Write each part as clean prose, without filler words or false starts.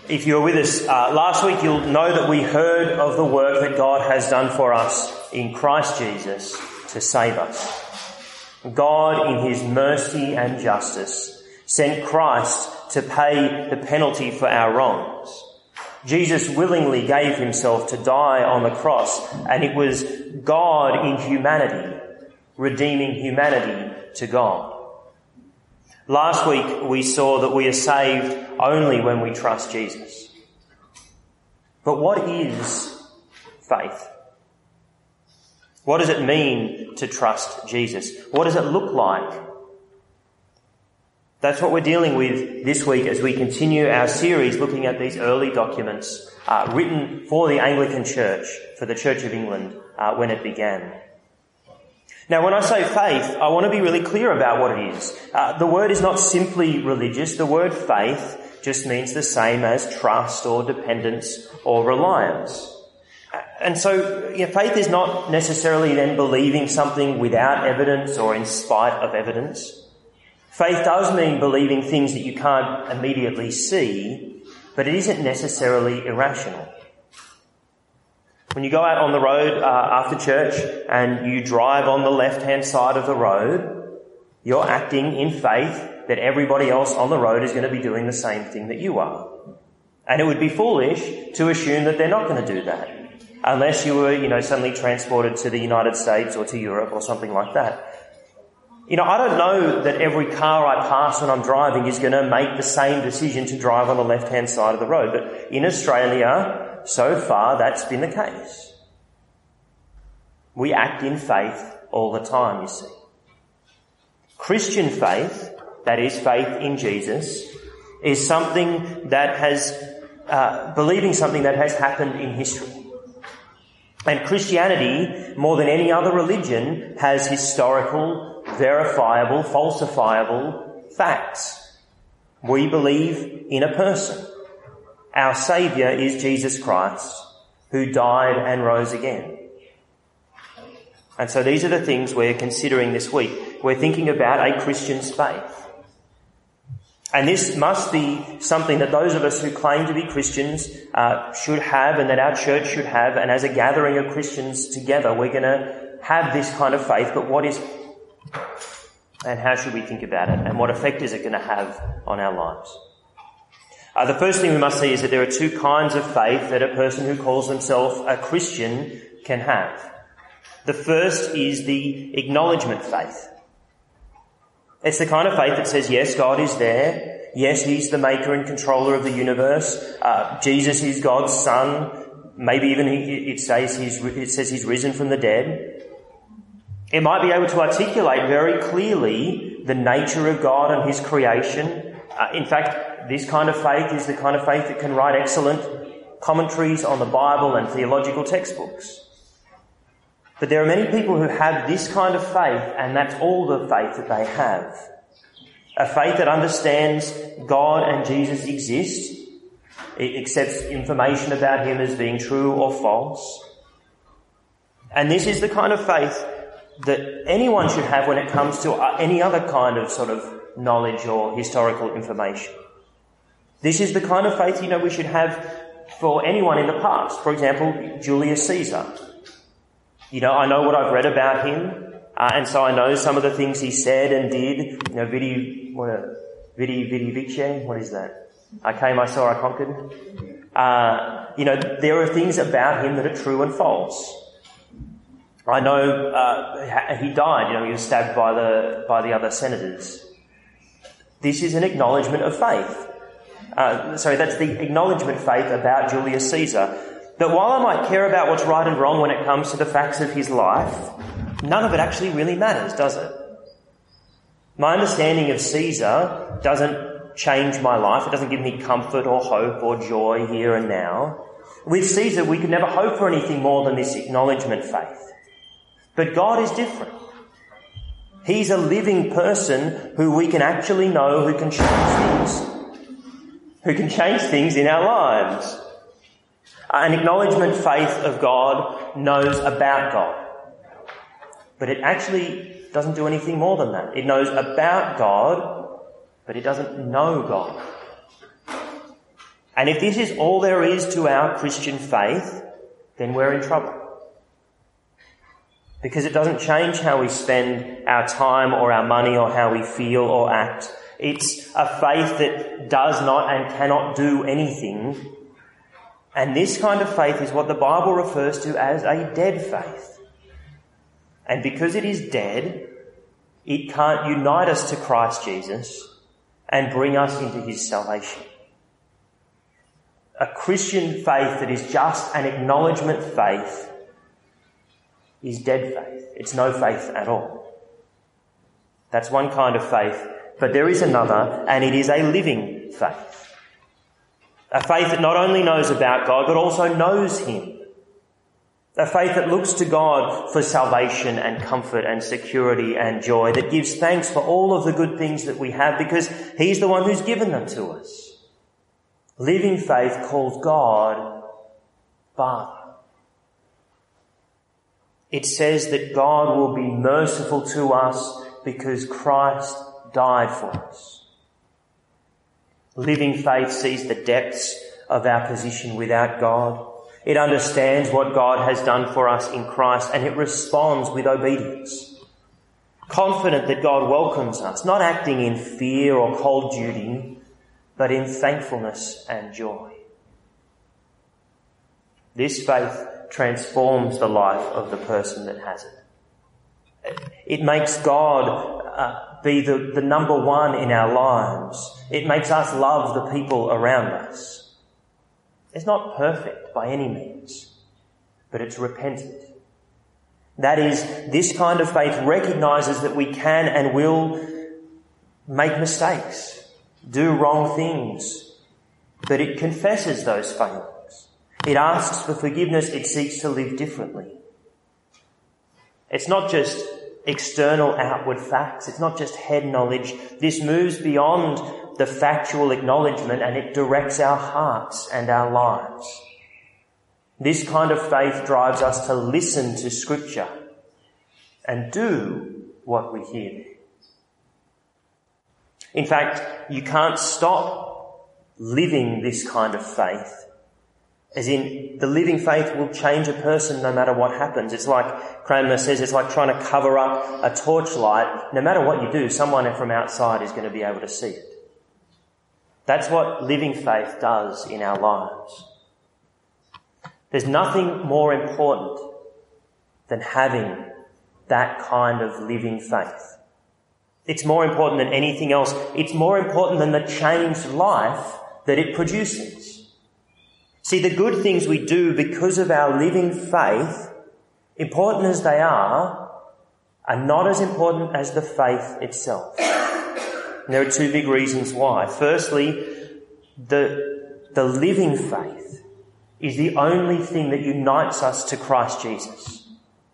If you were with us last week, you'll know that we heard of the work that God has done for us in Christ Jesus to save us. God, in his mercy and justice, sent Christ to pay the penalty for our wrongs. Jesus willingly gave himself to die on the cross, and it was God in humanity, redeeming humanity to God. Last week we saw that we are saved only when we trust Jesus. But what is faith? What does it mean to trust Jesus? What does it look like? That's what we're dealing with this week as we continue our series looking at these early documents written for the Anglican Church, for the Church of England, when it began. Now, when I say faith, I want to be really clear about what it is. The word is not simply religious. The word faith just means the same as trust or dependence or reliance. And so, faith is not necessarily then believing something without evidence or in spite of evidence. Faith does mean believing things that you can't immediately see, but it isn't necessarily irrational. When you go out on the road after church and you drive on the left-hand side of the road, you're acting in faith that everybody else on the road is going to be doing the same thing that you are. And it would be foolish to assume that they're not going to do that, unless you were, suddenly transported to the United States or to Europe or something like that. I don't know that every car I pass when I'm driving is going to make the same decision to drive on the left-hand side of the road. But in Australia, so far, that's been the case. We act in faith all the time, you see. Christian faith, that is faith in Jesus, is something that has, believing something that has happened in history. And Christianity, more than any other religion, has historical, verifiable, falsifiable facts. We believe in a person. Our Saviour is Jesus Christ, who died and rose again. And so these are the things we're considering this week. We're thinking about a Christian's faith. And this must be something that those of us who claim to be Christians should have, and that our church should have. And as a gathering of Christians together, we're going to have this kind of faith. But what is it? And how should we think about it? And what effect is it going to have on our lives? The first thing we must see is that there are two kinds of faith that a person who calls themselves a Christian can have. The first is the acknowledgement faith. It's the kind of faith that says, yes, God is there. Yes, he's the maker and controller of the universe. Jesus is God's son. Maybe even it says he's risen from the dead. It might be able to articulate very clearly the nature of God and his creation. In fact, this kind of faith is the kind of faith that can write excellent commentaries on the Bible and theological textbooks. But there are many people who have this kind of faith, and that's all the faith that they have. A faith that understands God and Jesus exist. It accepts information about him as being true or false. And this is the kind of faith that anyone should have when it comes to any other kind of sort of knowledge or historical information. This is the kind of faith, we should have for anyone in the past. For example, Julius Caesar. I know what I've read about him, and so I know some of the things he said and did. Vidi vici, what is that? I came, I saw, I conquered. There are things about him that are true and false. I know he died. He was stabbed by the other senators. This is an acknowledgement of faith. That's the acknowledgement faith about Julius Caesar. That while I might care about what's right and wrong when it comes to the facts of his life, none of it actually really matters, does it? My understanding of Caesar doesn't change my life. It doesn't give me comfort or hope or joy here and now. With Caesar, we could never hope for anything more than this acknowledgement faith. But God is different. He's a living person who we can actually know, who can change things in our lives. An acknowledgement faith of God knows about God. But it actually doesn't do anything more than that. It knows about God, but it doesn't know God. And if this is all there is to our Christian faith, then we're in trouble. Because it doesn't change how we spend our time or our money or how we feel or act. It's a faith that does not and cannot do anything. And this kind of faith is what the Bible refers to as a dead faith. And because it is dead, it can't unite us to Christ Jesus and bring us into his salvation. A Christian faith that is just an acknowledgement faith is dead faith. It's no faith at all. That's one kind of faith, but there is another, and it is a living faith. A faith that not only knows about God, but also knows him. A faith that looks to God for salvation and comfort and security and joy, that gives thanks for all of the good things that we have because he's the one who's given them to us. Living faith calls God Father. It says that God will be merciful to us because Christ died for us. Living faith sees the depths of our position without God. It understands what God has done for us in Christ, and it responds with obedience. Confident that God welcomes us, not acting in fear or cold duty, but in thankfulness and joy. This faith transforms the life of the person that has it. It makes God be the number one in our lives. It makes us love the people around us. It's not perfect by any means, but it's repentant. That is, this kind of faith recognises that we can and will make mistakes, do wrong things, but it confesses those failings. It asks for forgiveness. It seeks to live differently. It's not just external outward facts. It's not just head knowledge. This moves beyond the factual acknowledgement and it directs our hearts and our lives. This kind of faith drives us to listen to Scripture and do what we hear. In fact, you can't stop living this kind of faith. As in, the living faith will change a person no matter what happens. It's like, Cranmer says, it's like trying to cover up a torchlight. No matter what you do, someone from outside is going to be able to see it. That's what living faith does in our lives. There's nothing more important than having that kind of living faith. It's more important than anything else. It's more important than the changed life that it produces. See, the good things we do because of our living faith, important as they are not as important as the faith itself. And there are two big reasons why. Firstly, the living faith is the only thing that unites us to Christ Jesus.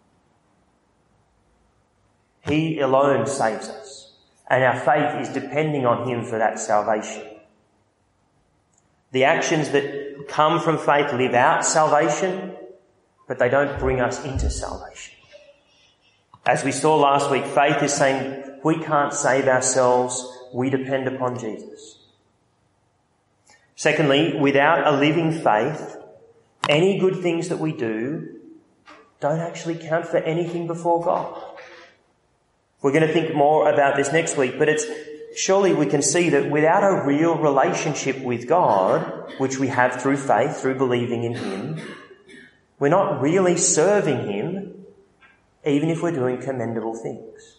He alone saves us, and our faith is depending on him for that salvation. The actions that come from faith live out salvation, but they don't bring us into salvation. As we saw last week, faith is saying we can't save ourselves, we depend upon Jesus. Secondly, without a living faith, any good things that we do don't actually count for anything before God. We're going to think more about this next week, but surely we can see that without a real relationship with God, which we have through faith, through believing in him, we're not really serving him, even if we're doing commendable things.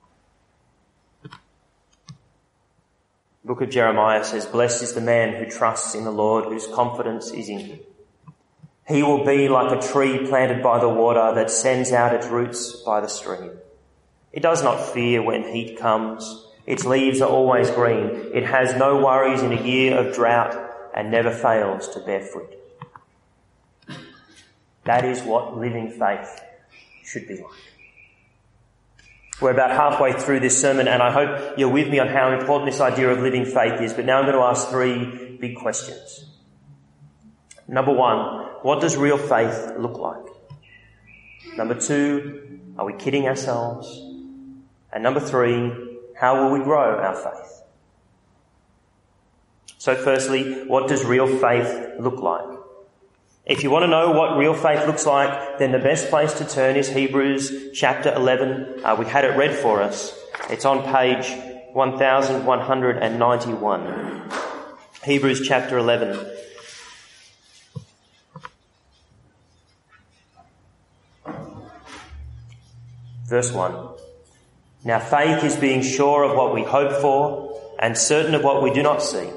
The book of Jeremiah says, "Blessed is the man who trusts in the Lord, whose confidence is in him. He will be like a tree planted by the water that sends out its roots by the stream. It does not fear when heat comes. Its leaves are always green. It has no worries in a year of drought and never fails to bear fruit." That is what living faith should be like. We're about halfway through this sermon, and I hope you're with me on how important this idea of living faith is. But now I'm going to ask three big questions. Number one, what does real faith look like? Number two, are we kidding ourselves? And number three, how will we grow our faith? So firstly, what does real faith look like? If you want to know what real faith looks like, then the best place to turn is Hebrews chapter 11. We had it read for us. It's on page 1191. Hebrews chapter 11. Verse 1. Now faith is being sure of what we hope for and certain of what we do not see.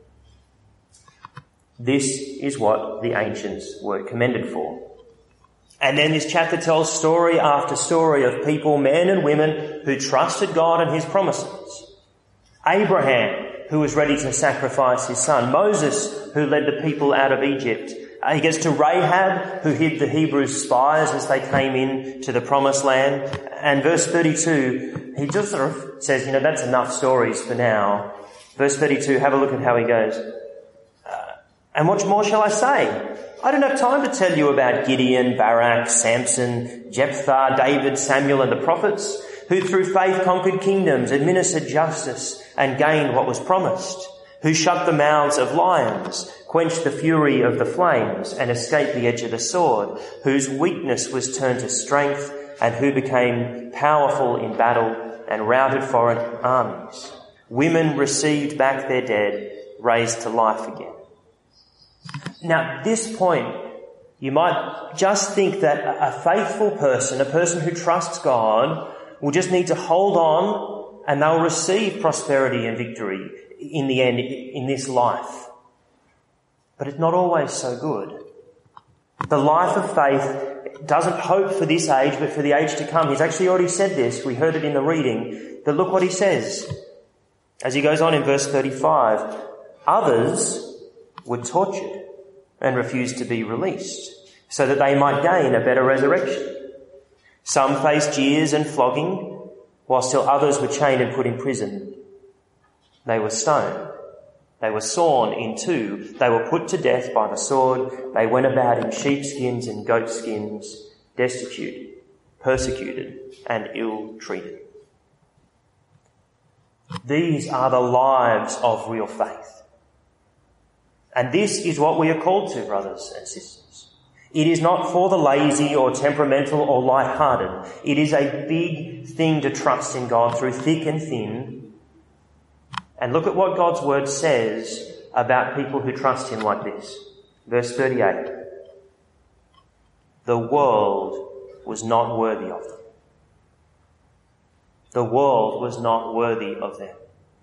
This is what the ancients were commended for. And then this chapter tells story after story of people, men and women, who trusted God and his promises. Abraham, who was ready to sacrifice his son. Moses, who led the people out of Egypt. He gets to Rahab, who hid the Hebrew spies as they came in to the promised land. And verse 32, he just sort of says, that's enough stories for now. Verse 32, have a look at how he goes. And what more shall I say? I don't have time to tell you about Gideon, Barak, Samson, Jephthah, David, Samuel and the prophets, who through faith conquered kingdoms, administered justice and gained what was promised, who shut the mouths of lions, quenched the fury of the flames and escaped the edge of the sword, whose weakness was turned to strength and who became powerful in battle and routed foreign armies. Women received back their dead, raised to life again. Now, at this point, you might just think that a faithful person, a person who trusts God, will just need to hold on and they'll receive prosperity and victory in the end, in this life. But it's not always so good. The life of faith doesn't hope for this age, but for the age to come. He's actually already said this. We heard it in the reading. But look what he says. As he goes on in verse 35, others were tortured and refused to be released, so that they might gain a better resurrection. Some faced jeers and flogging, while still others were chained and put in prison. They were stoned. They were sawn in two. They were put to death by the sword. They went about in sheepskins and goatskins, destitute, persecuted, and ill-treated. These are the lives of real faith. And this is what we are called to, brothers and sisters. It is not for the lazy or temperamental or light-hearted. It is a big thing to trust in God through thick and thin. And look at what God's word says about people who trust him like this. Verse 38. The world was not worthy of them. The world was not worthy of them.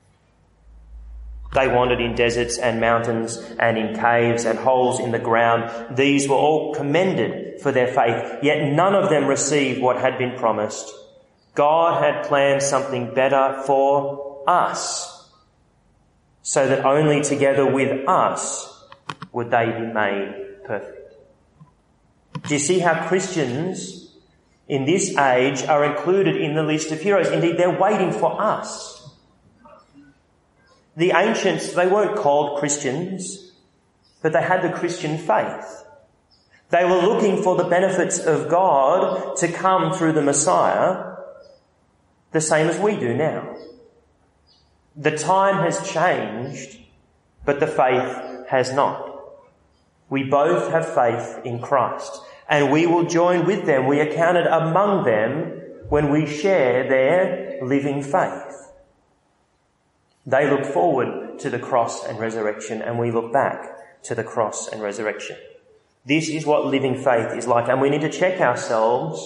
They wandered in deserts and mountains and in caves and holes in the ground. These were all commended for their faith, yet none of them received what had been promised. God had planned something better for us, so that only together with us would they be made perfect. Do you see how Christians in this age are included in the list of heroes? Indeed, they're waiting for us. The ancients, they weren't called Christians, but they had the Christian faith. They were looking for the benefits of God to come through the Messiah, the same as we do now. The time has changed, but the faith has not. We both have faith in Christ, and we will join with them. We are counted among them when we share their living faith. They look forward to the cross and resurrection, and we look back to the cross and resurrection. This is what living faith is like, and we need to check ourselves.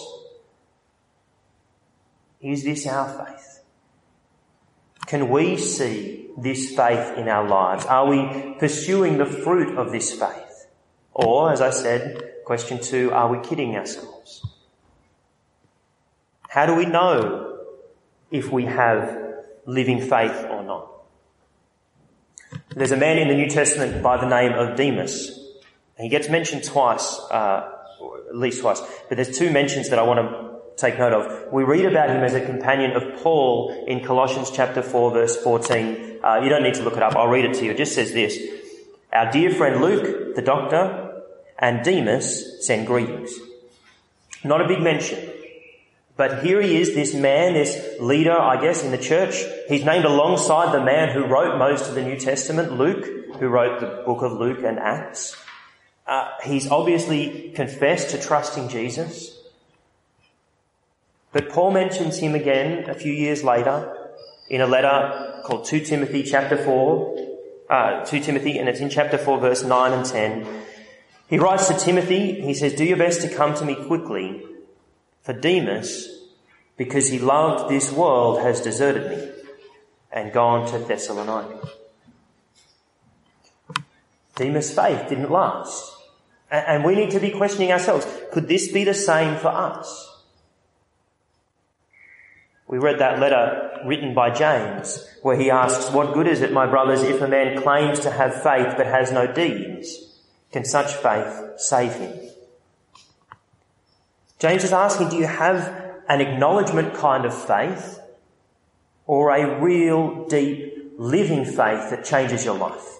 Is this our faith? Can we see this faith in our lives? Are we pursuing the fruit of this faith? Or, as I said, question 2, are we kidding ourselves? How do we know if we have living faith or not? There's a man in the New Testament by the name of Demas. He gets mentioned twice, or at least twice, but there's 2 mentions that I want to take note of. We read about him as a companion of Paul in Colossians chapter 4 verse 14. You don't need to look it up. I'll read it to you. It just says this. Our dear friend Luke, the doctor, and Demas send greetings. Not a big mention. But here he is, this man, this leader, I guess, in the church. He's named alongside the man who wrote most of the New Testament, Luke. who wrote the book of Luke and Acts. He's obviously confessed to trusting Jesus. But Paul mentions him again a few years later in a letter called 2 Timothy chapter 4, 2 Timothy, and it's in chapter 4 verse 9 and 10. He writes to Timothy, he says, "Do your best to come to me quickly, for Demas, because he loved this world, has deserted me and gone to Thessalonica." Demas' faith didn't last. And we need to be questioning ourselves, could this be the same for us? We read that letter written by James, where he asks, "What good is it, my brothers, if a man claims to have faith but has no deeds? Can such faith save him?" James is asking, do you have an acknowledgement kind of faith, or a real, deep, living faith that changes your life?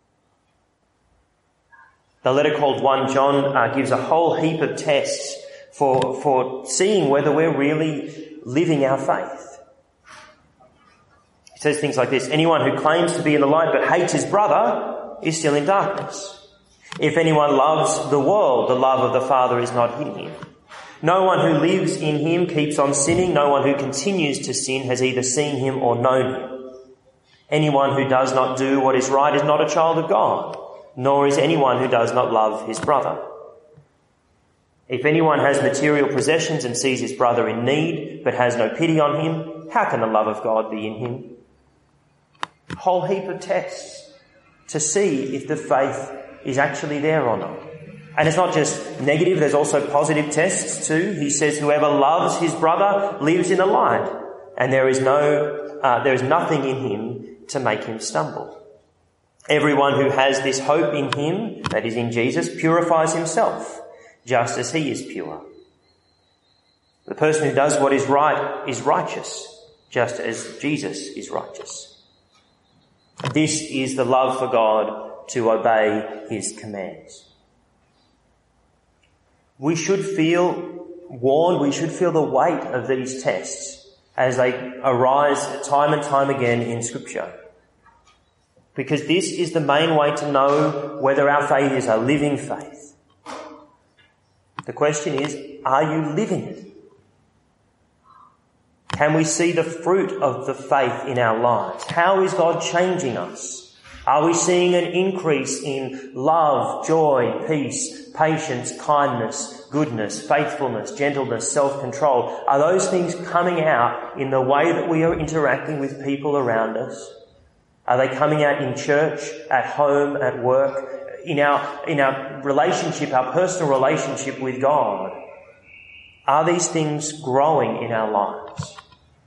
The letter called 1 John gives a whole heap of tests for seeing whether we're really living our faith. It says things like this: "Anyone who claims to be in the light but hates his brother is still in darkness. If anyone loves the world, the love of the Father is not in him. No one who lives in him keeps on sinning. No one who continues to sin has either seen him or known him. Anyone who does not do what is right is not a child of God, nor is anyone who does not love his brother. If anyone has material possessions and sees his brother in need but has no pity on him, how can the love of God be in him?" A whole heap of tests to see if the faith is actually there or not. And it's not just negative, there's also positive tests too. He says whoever loves his brother lives in the light, and there is nothing in him to make him stumble. Everyone who has this hope in him, that is in Jesus, purifies himself, just as he is pure. The person who does what is right is righteous, just as Jesus is righteous. This is the love for God, to obey his commands. We should feel warned, we should feel the weight of these tests as they arise time and time again in Scripture. Because this is the main way to know whether our faith is a living faith. The question is, are you living it? Can we see the fruit of the faith in our lives? How is God changing us? Are we seeing an increase in love, joy, peace, patience, kindness, goodness, faithfulness, gentleness, self-control? Are those things coming out in the way that we are interacting with people around us? Are they coming out in church, at home, at work, in our relationship, our personal relationship with God? Are these things growing in our lives?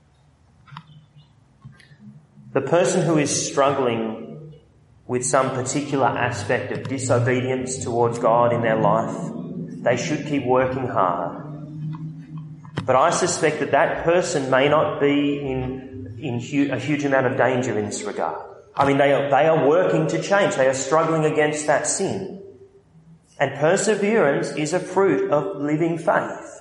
The person who is struggling with some particular aspect of disobedience towards God in their life, they should keep working hard. But I suspect that person may not be in a huge amount of danger in this regard. I mean, they are working to change. They are struggling against that sin. And perseverance is a fruit of living faith.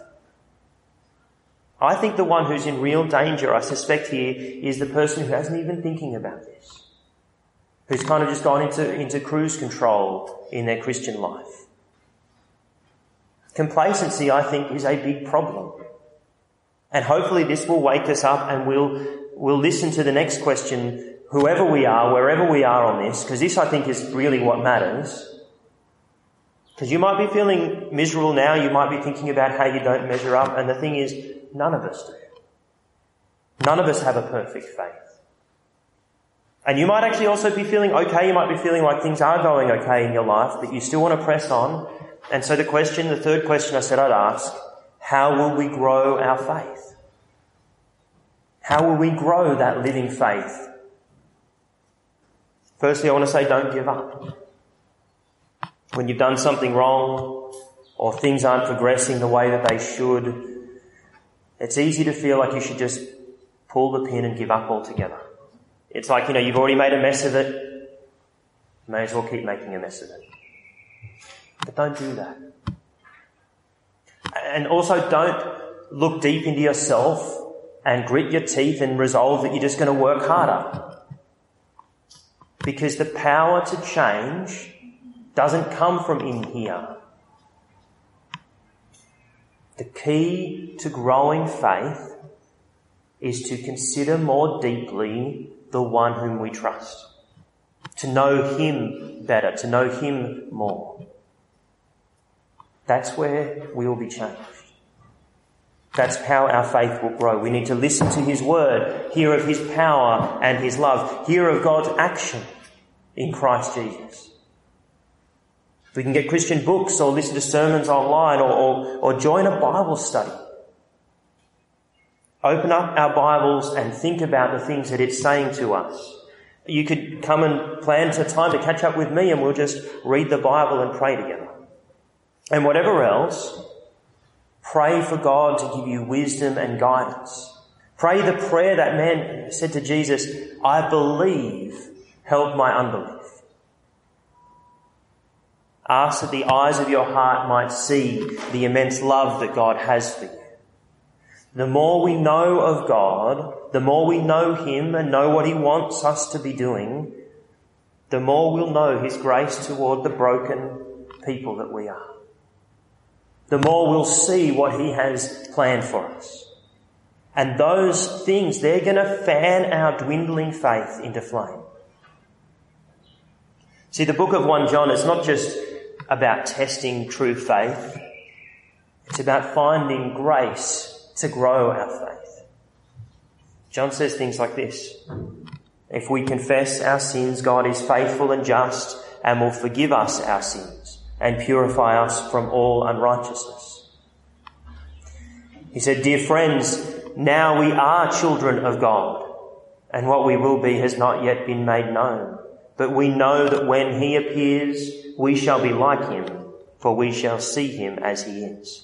I think the one who's in real danger, I suspect here, is the person who hasn't even thinking about this, who's kind of just gone into cruise control in their Christian life. Complacency, I think, is a big problem. And hopefully this will wake us up and we'll listen to the next question, whoever we are, wherever we are on this, because this, I think, is really what matters. Because you might be feeling miserable now, you might be thinking about how you don't measure up, and the thing is, none of us do. None of us have a perfect faith. And you might actually also be feeling okay, you might be feeling like things are going okay in your life, but you still want to press on. And so the third question I said I'd ask, how will we grow our faith? How will we grow that living faith? Firstly, I want to say don't give up. When you've done something wrong or things aren't progressing the way that they should, it's easy to feel like you should just pull the pin and give up altogether. It's like, you've already made a mess of it. You may as well keep making a mess of it. But don't do that. And also don't look deep into yourself and grit your teeth and resolve that you're just going to work harder. Because the power to change doesn't come from in here. The key to growing faith is to consider more deeply the one whom we trust, to know him better, to know him more. That's where we will be changed. That's how our faith will grow. We need to listen to his word, hear of his power and his love, hear of God's action in Christ Jesus. We can get Christian books or listen to sermons online or join a Bible study. Open up our Bibles and think about the things that it's saying to us. You could come and plan a time to catch up with me and we'll just read the Bible and pray together. And whatever else, pray for God to give you wisdom and guidance. Pray the prayer that man said to Jesus, I believe, help my unbelief. Ask that the eyes of your heart might see the immense love that God has for you. The more we know of God, the more we know him and know what he wants us to be doing, the more we'll know his grace toward the broken people that we are. The more we'll see what he has planned for us. And those things, they're going to fan our dwindling faith into flame. See, the book of 1 John is not just about testing true faith. It's about finding grace to grow our faith. John says things like this: if we confess our sins, God is faithful and just and will forgive us our sins and purify us from all unrighteousness. He said, dear friends, now we are children of God, and what we will be has not yet been made known. But we know that when he appears, we shall be like him, for we shall see him as he is.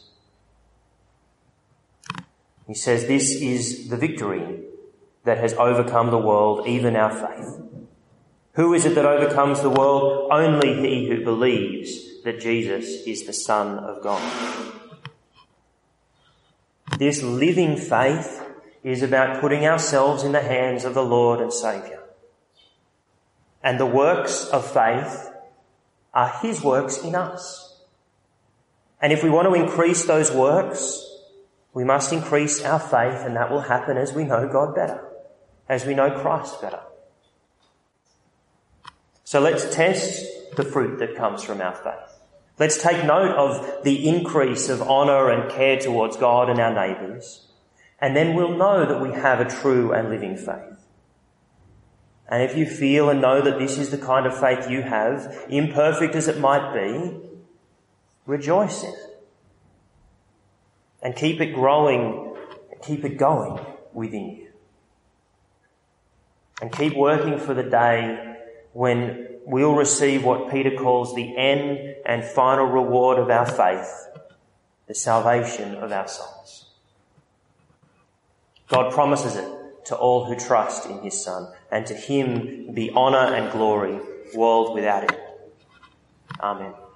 He says this is the victory that has overcome the world, even our faith. Who is it that overcomes the world? Only he who believes that Jesus is the Son of God. This living faith is about putting ourselves in the hands of the Lord and Saviour. And the works of faith are his works in us. And if we want to increase those works, we must increase our faith, and that will happen as we know God better, as we know Christ better. So let's test the fruit that comes from our faith. Let's take note of the increase of honour and care towards God and our neighbours, and then we'll know that we have a true and living faith. And if you feel and know that this is the kind of faith you have, imperfect as it might be, rejoice in it. And keep it growing, keep it going within you. And keep working for the day when we'll receive what Peter calls the end and final reward of our faith, the salvation of our souls. God promises it to all who trust in his Son, and to him be honour and glory, world without end. Amen.